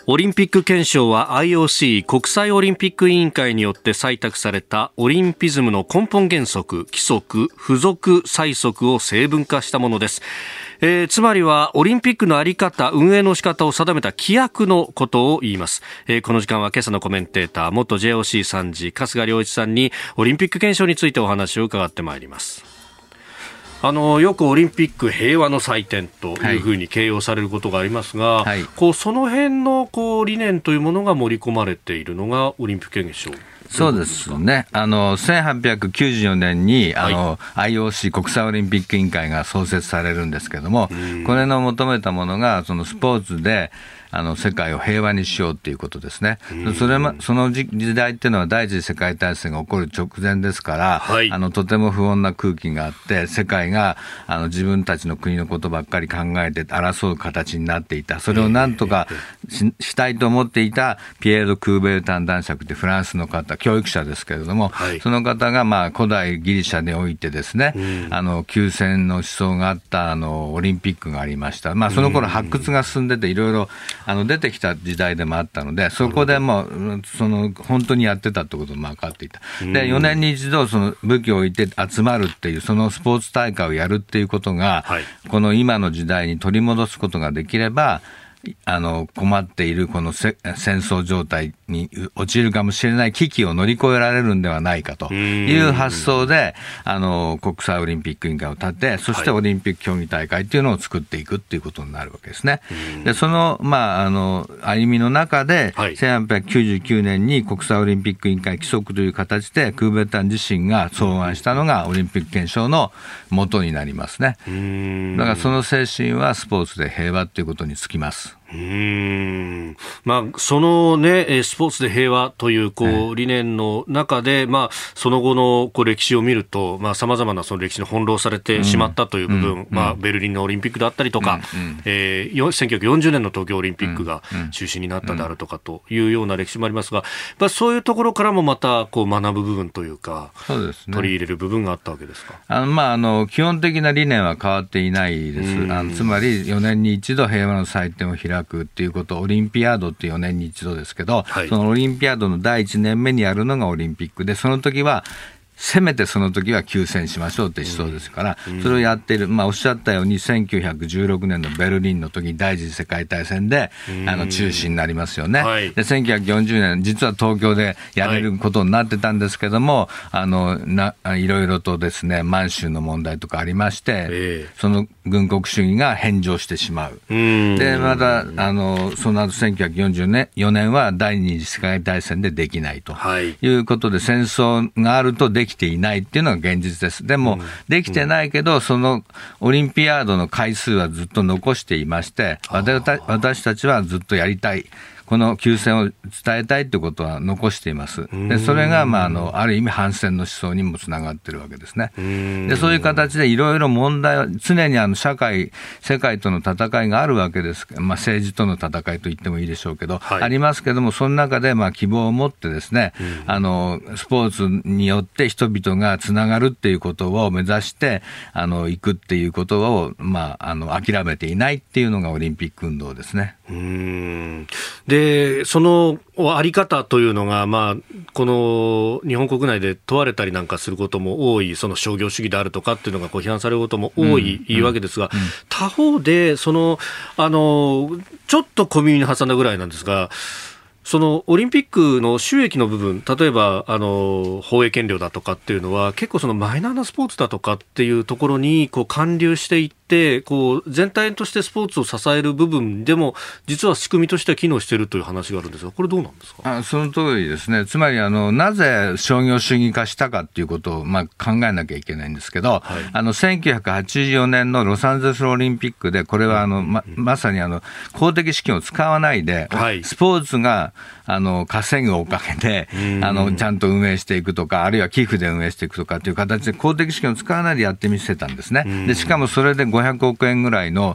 オリンピック憲章は アイオーシー 国際オリンピック委員会によって採択されたオリンピズムの根本原則、規則、付属細則を成文化したものです。えー、つまりはオリンピックのあり方、運営の仕方を定めた規約のことを言います。えー、この時間は今朝のコメンテーター、元 ジェイオーシー 参事春日良一さんにオリンピック憲章についてお話を伺ってまいります。あのよくオリンピック平和の祭典というふうに形容されることがありますが、はい、こうその辺のこう理念というものが盛り込まれているのがオリンピック憲章。 そうですね。あのせんはっぴゃくきゅうじゅうよねんにあの、はい、アイオーシー 国際オリンピック委員会が創設されるんですけども、これの求めたものがそのスポーツであの世界を平和にしようということですね。それもその時代っていうのは第一次世界大戦が起こる直前ですから、はい、あのとても不穏な空気があって、世界があの自分たちの国のことばっかり考えて争う形になっていた。それをなんとか し, したいと思っていたピエール・クーベルタン男爵ってフランスの方、教育者ですけれども、はい、その方がまあ古代ギリシャにおいてですね、あの休戦の思想があったあのオリンピックがありました。まあ、その頃発掘が進んでていろいろあの出てきた時代でもあったので、そこでもうその本当にやってたってことも分かっていた。でよねんに一度その武器を置いて集まるっていうそのスポーツ大会をやるっていうことが、はい、この今の時代に取り戻すことができれば、あの困っているこの戦争状態に陥るかもしれない危機を乗り越えられるんではないかという発想で、あの国際オリンピック委員会を立て、そしてオリンピック競技大会というのを作っていくっていうことになるわけですね。でその、まあ、あの歩みの中で、はい、せんはっぴゃくきゅうじゅうきゅうねんに国際オリンピック委員会規則という形でクーベルタン自身が草案したのがオリンピック憲章の元になりますね。だからその精神はスポーツで平和ということにつきます。 うーん、まあ、そのね、スポーツで平和というこう理念の中で、まあ、その後のこう歴史を見ると、まあ、様々なその歴史に翻弄されてしまったという部分、うんまあ、ベルリンのオリンピックであったりとか、うんえー、せんきゅうひゃくよんじゅうねんの東京オリンピックが中止になったであるとかというような歴史もありますが、まあ、そういうところからもまたこう学ぶ部分というか、そうですね、取り入れる部分があったわけですか。 あの、まあ、あの基本的な理念は変わっていないです。あのつまりよねんに一度平和の祭典を開くっていうこと、オリンピアードってよねんに一度ですけど、はい、そのオリンピアードのだいいちねんめにやるのがオリンピックで、その時はせめてその時は休戦しましょうという思想ですから、うん、それをやっている、まあ、おっしゃったようにせんきゅうひゃくじゅうろくねんのベルリンの時に第一次世界大戦で、うん、あの中止になりますよね、はい、でせんきゅうひゃくよんじゅうねん実は東京でやれることになってたんですけども、はい、あのないろいろとですね満州の問題とかありまして、えー、その軍国主義が返上してしまう、うん、でまたあのその後せんきゅうひゃくよんじゅうよねんは第二次世界大戦でできないということで、はい、戦争があるとできていないっていうのが現実です。でも、うん、できてないけどそのオリンピアードの回数はずっと残していまして、私たちはずっとやりたい、この休戦を伝えたいということは残しています。でそれが、まあ、あのある意味反戦の思想にもつながっているわけですね。でそういう形でいろいろ問題は常にあの社会世界との戦いがあるわけです、まあ、政治との戦いと言ってもいいでしょうけど、はい、ありますけども、その中でまあ希望を持ってですね、あのスポーツによって人々がつながるっていうことを目指してあの行くっていうことを、まあ、あの諦めていないっていうのがオリンピック運動ですね。 うーんでそのあり方というのが、まあ、この日本国内で問われたりなんかすることも多い、その商業主義であるとかっていうのがこう批判されることも多い、うん、わけですが、うん、他方でそのあのちょっと小耳に挟んだぐらいなんですが、そのオリンピックの収益の部分、例えばあの放映権料だとかっていうのは結構そのマイナーなスポーツだとかっていうところにこう還流していって、こう全体としてスポーツを支える部分でも実は仕組みとしては機能しているという話があるんですが、これどうなんですか。 あその通りですね。つまりあのなぜ商業主義化したかっていうことを、まあ、考えなきゃいけないんですけど、はい、あのせんきゅうひゃくはちじゅうよねんのロサンゼルスオリンピックでこれはあの ま, まさにあの公的資金を使わないで、はい、スポーツがあの稼ぐおかげであのちゃんと運営していくとか、あるいは寄付で運営していくとかという形で公的資金を使わないでやってみせたんですね。でしかもそれでごひゃくおくえんぐらいの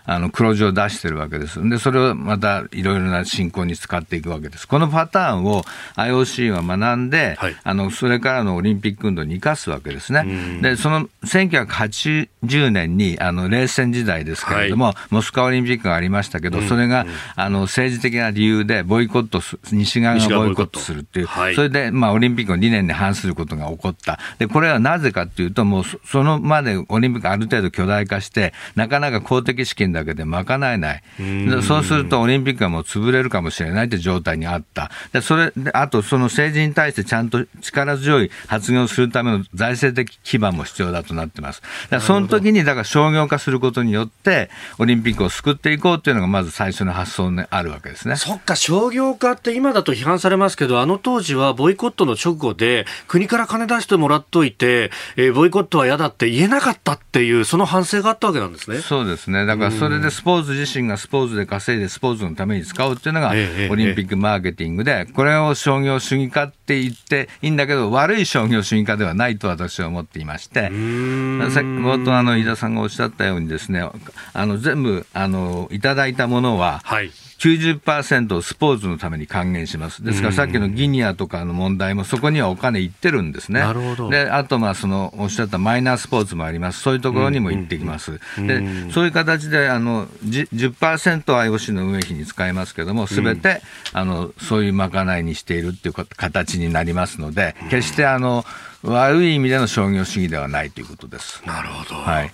あの黒字を出してるわけです。でそれをまたいろいろな進行に使っていくわけです。このパターンを アイオーシー は学んで、はい、あのそれからのオリンピック運動に生かすわけですね。でそのせんきゅうひゃくはちじゅうねんにあの冷戦時代ですけれども、はい、モスクワオリンピックがありましたけど、それがあの政治的な理由でボイコットす西側がボイコットするっていう、はい、それで、まあ、オリンピックの理念に反することが起こった。でこれはなぜかというと、もうそのまでオリンピックある程度巨大化してなかなか公的資金だけで賄えない。そうするとオリンピックはもう潰れるかもしれないという状態にあった。でそれであとその政治に対してちゃんと力強い発言をするための財政的基盤も必要だとなってます。だからその時にだから商業化することによってオリンピックを救っていこうというのがまず最初の発想にあるわけですね。 そっか、商業化って今だと批判されますけど、あの当時はボイコットの直後で国から金出してもらっといて、えー、ボイコットは嫌だって言えなかったっていうその反省があったわけなんですね。 そうですね。だからそれでスポーツ自身がスポーツで稼いでスポーツのために使うっていうのがオリンピックマーケティングで、これを商業主義化って言っていいんだけど、悪い商業主義化ではないと私は思っていまして、さっき冒頭あの飯田さんがおっしゃったようにですね、あの全部あのいただいたものは、はい、きゅうじゅっパーセント をスポーツのために還元します。ですからさっきのギニアとかの問題もそこにはお金いってるんですね。 なるほど。 であとまあそのおっしゃったマイナースポーツもあります。そういうところにも行ってきます。でそういう形であの じゅっパーセント アイオーシー の運営費に使えますけども、すべてあのそういう賄いにしているっていう形になりますので、決してあの悪い意味での商業主義ではないということです。 なるほど。 はい。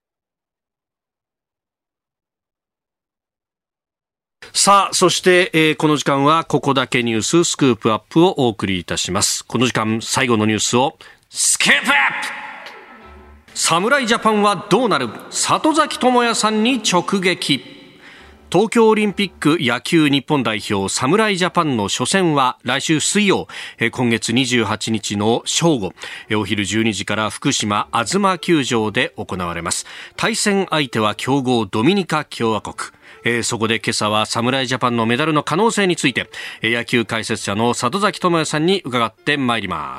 さあ、そして、えー、この時間はここだけニューススクープアップをお送りいたします。この時間最後のニュースをスクープアップ。侍ジャパンはどうなる、里崎智也さんに直撃。東京オリンピック野球日本代表侍ジャパンの初戦は来週水曜、今月にじゅうはちにちの正午、お昼じゅうにじから福島あずま球場で行われます。対戦相手は強豪ドミニカ共和国。えー、そこで今朝は侍ジャパンのメダルの可能性について、野球解説者の里崎智也さんに伺ってまいります。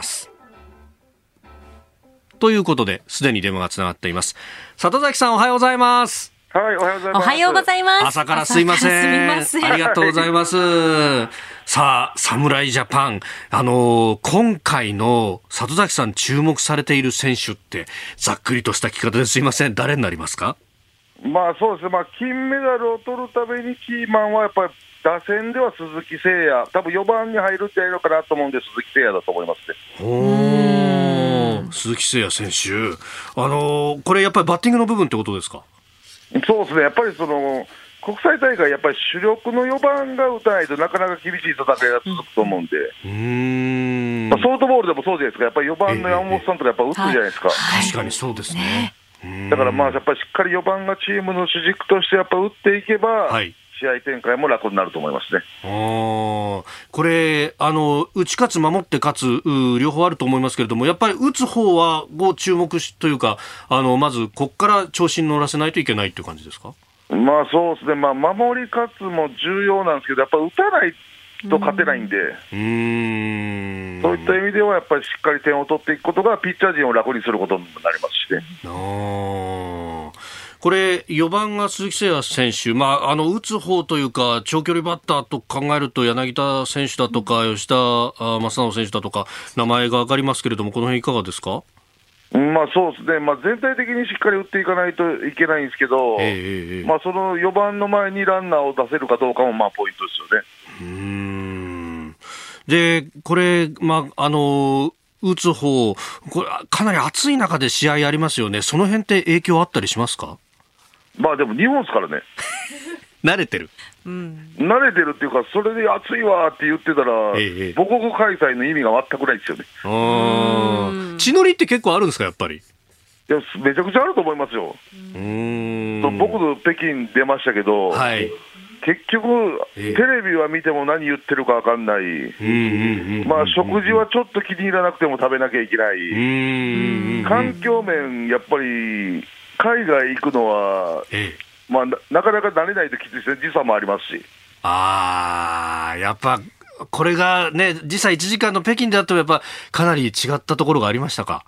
ということで、すでに電話がつながっています。里崎さん、おはようございます。 はい、おはようございます。 おはようございます。 朝からすいません。すみません。ありがとうございます。さあ、侍ジャパン、あのー、今回の里崎さん注目されている選手って、ざっくりとした聞き方ですいません。誰になりますか？ まあそうですね、まあ、金メダルを取るためにキーマンはやっぱり打線では鈴木誠也、多分よばんに入るんじゃないのかなと思うんで、鈴木誠也だと思いますね。 おー、鈴木誠也選手、あのー、これやっぱりバッティングの部分ってことですか？ そうですね、やっぱりその国際大会、やっぱり主力のよばんが打たないとなかなか厳しい戦いが続くと思うんで、うーん、まあ、ソフトボールでもそうじゃないですか、やっぱりよばんの山本さんとかやっぱ打つじゃないですか、 はい、確かにそうですね。 だからまあやっぱりしっかりよばんがチームの主軸としてやっぱ打っていけば、はい、試合展開も楽になると思いますね。 あこれあの打ち勝つ守って勝つ両方あると思いますけれども、やっぱり打つ方はご注目しというか、あのまずここから調子に乗らせないといけないという感じですか？ まあそうですね、まあ、守り勝つも重要なんですけど、やっぱり打たないと勝てないんで、うーん、そういった意味ではやっぱりしっかり点を取っていくことがピッチャー陣を楽にすることになりますしね。あこれよばんが鈴木誠也選手、まあ、あの打つ方というか長距離バッターと考えると柳田選手だとか吉田正尚選手だとか名前が上がりますけれども、この辺いかがですか？ まあそうですね、まあ、全体的にしっかり打っていかないといけないんですけど、えーまあ、そのよばんの前にランナーを出せるかどうかもまあポイントですよね。 うーんでこれ、まあ、あの打つ方これかなり暑い中で試合ありますよね。その辺って影響あったりしますか？ まあでも日本ですからね慣れてる、 うん、慣れてるっていうか、それで暑いわって言ってたら、ええ、母国開催の意味が全くないですよね。 あ地の利って結構あるんですか？やっぱり。 いやめちゃくちゃあると思いますよ。うーん僕の北京出ましたけど、はい、結局、ええ、テレビは見ても何言ってるか分かんない、まあ、食事はちょっと気に入らなくても食べなきゃいけない、うん環境面、やっぱり海外行くのは、ええまあ、な, なかなか慣れないときついですね。時差もありますし。 あーやっぱこれがね時差いちじかんの北京であってもやっぱかなり違ったところがありましたか？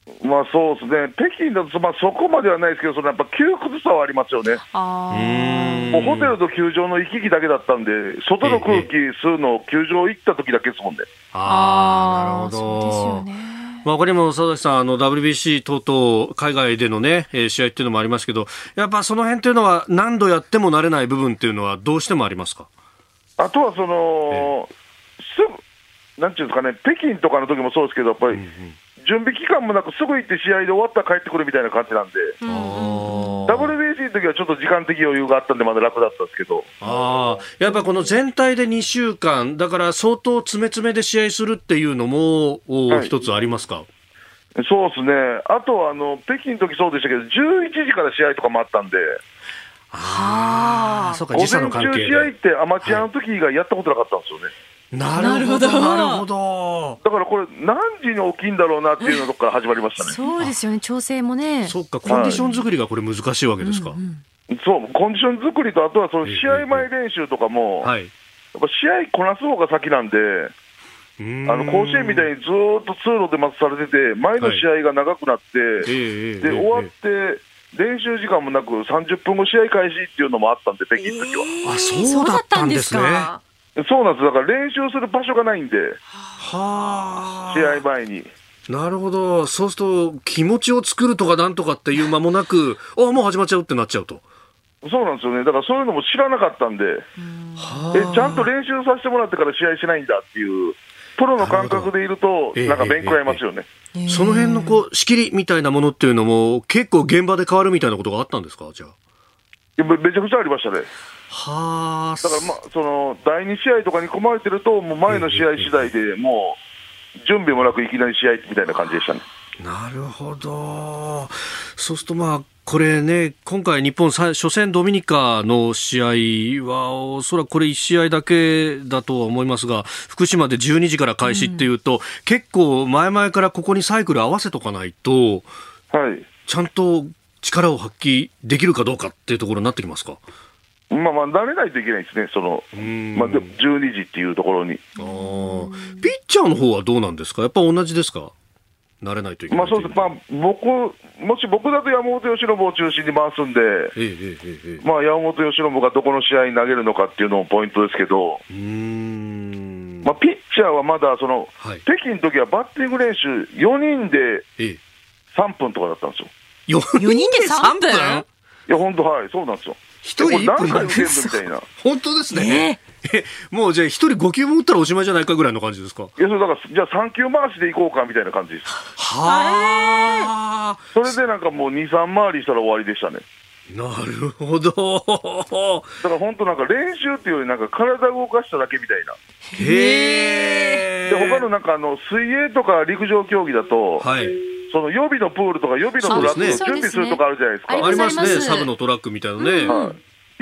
まあそうですね、北京だと、まあ、そこまではないですけど、そのやっぱ窮屈さはありますよね。あもうホテルと球場の行き来だけだったんで、外の空気吸うの、球場行った時だけですもんね。 ああ、なるほど。そうですよね。まあ、他にも佐々木さん、あの ダブリュービーシー 等々海外でのね、えー、試合っていうのもありますけど、やっぱその辺っていうのは何度やっても慣れない部分っていうのはどうしてもありますか？ あとはその、えー、すぐなんていうんですかね、北京とかの時もそうですけど、やっぱり、うんうん、準備期間もなくすぐ行って試合で終わったら帰ってくるみたいな感じなんで、うん、ダブリュービーシー の時はちょっと時間的余裕があったんでまだ楽だったんですけど、 あやっぱこの全体でにしゅうかんだから相当詰め詰めで試合するっていうのも、はい、一つありますか？ そうですね、あとはあの北京の時そうでしたけどじゅういちじから試合とかもあったんで、 あそうか、時差の関係で午前中試合ってアマチュアの時以外やったことなかったんですよね。 なるほど、なるほど。 だからこれ何時に起きんだろうなっていうのとこから始まりましたね。 そうですよね、調整もね。 そっか、コンディション作りがこれ難しいわけですか？はい、 うんうん、そうコンディション作りと、あとはその試合前練習とかも、はい、やっぱ試合こなす方が先なんで、あの甲子園みたいにずーっと通路で待たされてて、前の試合が長くなって、はい、で終わって練習時間もなくさんじゅっぷんご試合開始っていうのもあったんで、北京の時は、 えー、あそうだったんですね。 そうなんです、だから練習する場所がないんで、は試合前に。 なるほど、そうすると気持ちを作るとかなんとかっていう間もなく、あもう始まっちゃうってなっちゃうと。 そうなんですよね、だからそういうのも知らなかったんで、えちゃんと練習させてもらってから試合しないんだっていう、プロの感覚でいると、なんか勉強ありますよね。 えーえーえー、その辺のこう仕切りみたいなものっていうのも、結構現場で変わるみたいなことがあったんですか？じゃあめちゃくちゃありましたね。 はだから、ま、そのだいに試合とかに組まれてると、もう前の試合次第でもう準備もなくいきなり試合みたいな感じでしたね。 なるほど。そうするとまあこれね、今回日本初戦ドミニカの試合はおそらくこれいち試合だけだとは思いますが、福島でじゅうにじから開始っていうと、うん、結構前々からここにサイクル合わせとかないと、はい、ちゃんと力を発揮できるかどうかっていうところになってきますか？ まあまあ慣れないといけないですね、そのまあ、じゅうにじっていうところに。 あピッチャーの方はどうなんですか？やっぱ同じですか？慣れないといけない。 まあそうです、まあ、僕もし僕だと山本由伸を中心に回すんで、ええええまあ、山本由伸がどこの試合に投げるのかっていうのもポイントですけど、うーん、まあ、ピッチャーはまだその、はい、北京の時はバッティング練習よにんでさんぷんとかだったんですよ。 よにんでさんぷん？いや本当、はい、そうなんですよ。 一人いっぷん何回受けるみたいな。 本当ですね。えー、えもうじゃあ一人ごきゅうも打ったらおしまいじゃないかぐらいの感じですか？ いやそれだからじゃあさんきゅう回しでいこうかみたいな感じです。はあ。それでなんかもうにさん回りしたら終わりでしたね。 なるほど。 だから本当なんか練習っていうよりなんか体を動かしただけみたいな。へえ。で他のなんかあの水泳とか陸上競技だと。はい。その予備のプールとか予備のトラックを準備するとかあるじゃないですか。 ありますね、サブのトラックみたいなね、うんはい、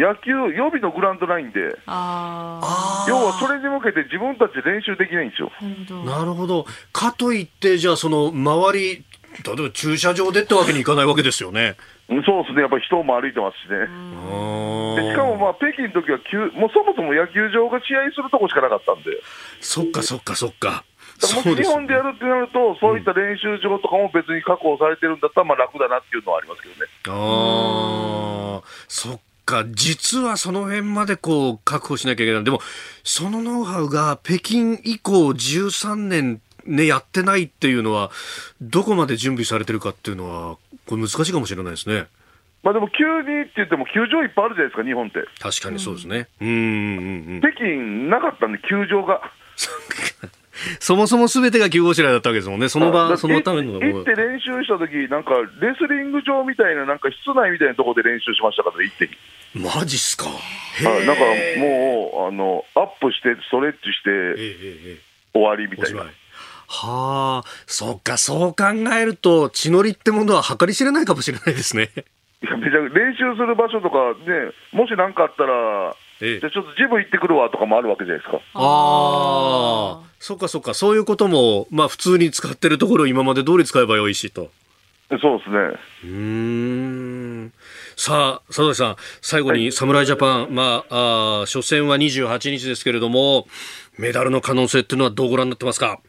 野球予備のグラウンドないんで、あ要はそれに向けて自分たちで練習できないんですよ。 なるほど。かといってじゃあその周り例えば駐車場でってわけにいかないわけですよね。 そうですね、やっぱり人も歩いてますしね。でしかもまあ北京の時はもうそもそも野球場が試合するとこしかなかったんで。 そっかそっかそっか。 もし日本でやるってなると、そういった練習場とかも別に確保されてるんだったらまあ楽だなっていうのはありますけどね。 ああ、そっか。実はその辺までこう確保しなきゃいけない。でもそのノウハウが北京以降じゅうさんねんねやってないっていうのはどこまで準備されてるかっていうのはこれ難しいかもしれないですね。 まあでも急にって言っても球場いっぱいあるじゃないですか、日本って。 確かにそうですね。うんうんうん。 北京なかったんで球場が。 そもそもすべてが急ごしらえだったわけですもんね。その場、そのための。 行って練習したとき、なんかレスリング場みたいな、なんか室内みたいなところで練習しましたからね、行ってに。マジっすか。 はい、なんかもうあのアップしてストレッチして終わりみたいな。はあ、そっか、そう考えると血のりってものは計り知れないかもしれないですね。 いや、めちゃ練習する場所とかね、もし何かあったら、ええ、じゃあちょっとジム行ってくるわとかもあるわけじゃないですか。 ああ、そっかそっか、そういうこともまあ普通に使ってるところを今まで通り使えばよいしと。 そうですね。 うーん。さあ佐々木さん、最後に侍ジャパン、はい、まあ、あ初戦はにじゅうはちにちですけれども、メダルの可能性っていうのはどうご覧になってますか？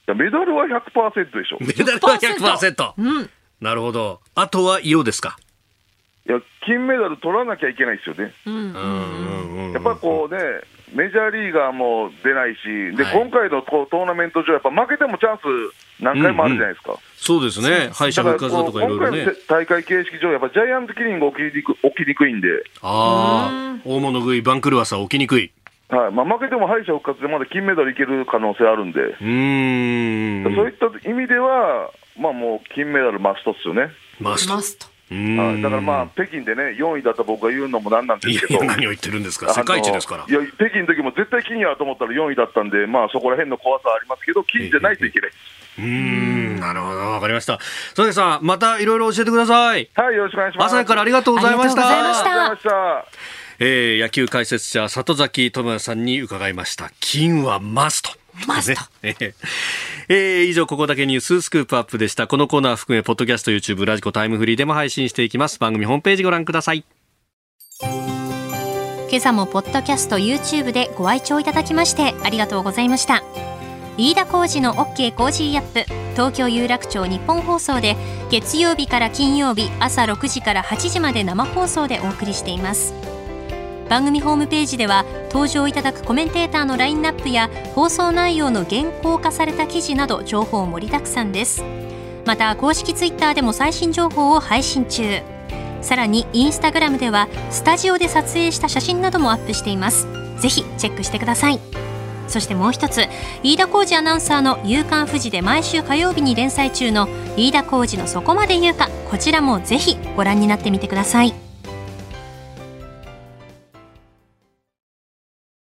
メダルは ひゃくパーセント でしょ。 メダルは ひゃくパーセント、うん、なるほど。あとはイオですか。 いや、金メダル取らなきゃいけないですよね。うんうんうん、やっぱこうね、メジャーリーガーも出ないし、で、はい、今回のこうトーナメント上、やっぱ負けてもチャンス何回もあるじゃないですか。うんうん、 そうですね、敗者復活だとかいろいろね。 今回の大会形式上、やっぱジャイアントキリング起きにく、起きにくいんで、 あ大物食い、番狂わせは起きにくい。 はい、まあ、負けても敗者復活でまだ金メダルいける可能性あるんで、うーん、そういった意味では、まあ、もう金メダルマストっすよね。 マスト。 はい、だからまあ北京でねよんいだった僕が言うのもなんなんですけど、 いやいや何を言ってるんですか、世界一ですから。 いや北京の時も絶対金やと思ったらよんいだったんで、まあそこら辺の怖さはありますけど、金じゃないといけない。 うーん、なるほど、わかりました。佐々木さん、またいろいろ教えてください。 はい、よろしくお願いします。 朝からありがとうございました。 ありがとうございました。 えー、野球解説者里崎智也さんに伺いました。金はマスト。 マスト、 ねえー、以上ここだけニューススクープアップでした。このコーナー含めポッドキャスト、 YouTube、 ラジコ、タイムフリーでも配信していきます。番組ホームページご覧ください。 今朝もポッドキャスト YouTube でご愛聴いただきましてありがとうございました。飯田浩司の OK コージーアップ、東京有楽町日本放送で月曜日から金曜日朝ろくじからはちじまで生放送でお送りしています。番組ホームページでは登場いただくコメンテーターのラインナップや放送内容の原稿化された記事など情報盛りだくさんです。また公式ツイッターでも最新情報を配信中。さらにインスタグラムではスタジオで撮影した写真などもアップしています。ぜひチェックしてください。そしてもう一つ、飯田浩司アナウンサーの夕刊フジで毎週火曜日に連載中の飯田浩司のそこまで言うか、こちらもぜひご覧になってみてください。